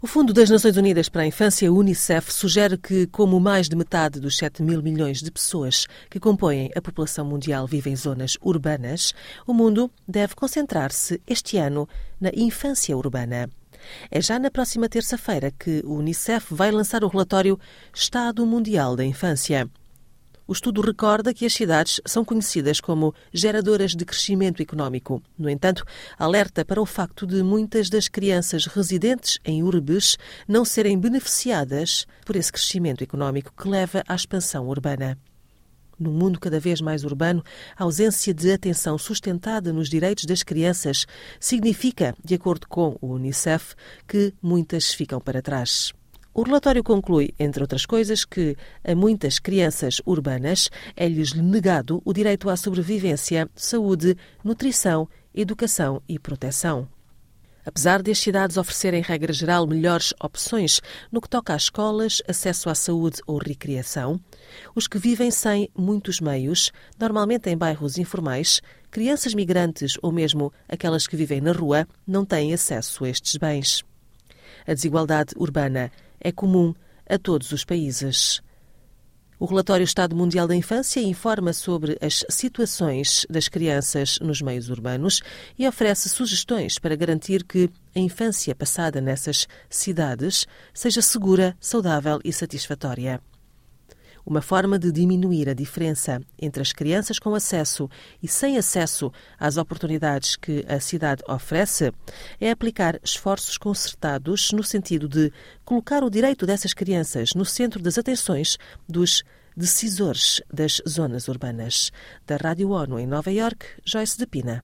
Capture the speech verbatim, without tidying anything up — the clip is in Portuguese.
O Fundo das Nações Unidas para a Infância, Unicef, sugere que, como mais de metade dos sete mil milhões de pessoas que compõem a população mundial vive em zonas urbanas, o mundo deve concentrar-se este ano na infância urbana. É já na próxima terça-feira que o Unicef vai lançar o relatório Estado Mundial da Infância. O estudo recorda que as cidades são conhecidas como geradoras de crescimento económico. No entanto, alerta para o facto de muitas das crianças residentes em urbes não serem beneficiadas por esse crescimento económico que leva à expansão urbana. Num mundo cada vez mais urbano, a ausência de atenção sustentada nos direitos das crianças significa, de acordo com o Unicef, que muitas ficam para trás. O relatório conclui, entre outras coisas, que a muitas crianças urbanas é-lhes negado o direito à sobrevivência, saúde, nutrição, educação e proteção. Apesar de as cidades oferecerem, regra geral, melhores opções no que toca às escolas, acesso à saúde ou recreação, os que vivem sem muitos meios, normalmente em bairros informais, crianças migrantes ou mesmo aquelas que vivem na rua, não têm acesso a estes bens. A desigualdade urbana é comum a todos os países. O relatório Estado Mundial da Infância informa sobre as situações das crianças nos meios urbanos e oferece sugestões para garantir que a infância passada nessas cidades seja segura, saudável e satisfatória. Uma forma de diminuir a diferença entre as crianças com acesso e sem acesso às oportunidades que a cidade oferece é aplicar esforços concertados no sentido de colocar o direito dessas crianças no centro das atenções dos decisores das zonas urbanas. Da Rádio ONU em Nova Iorque, Joyce de Pina.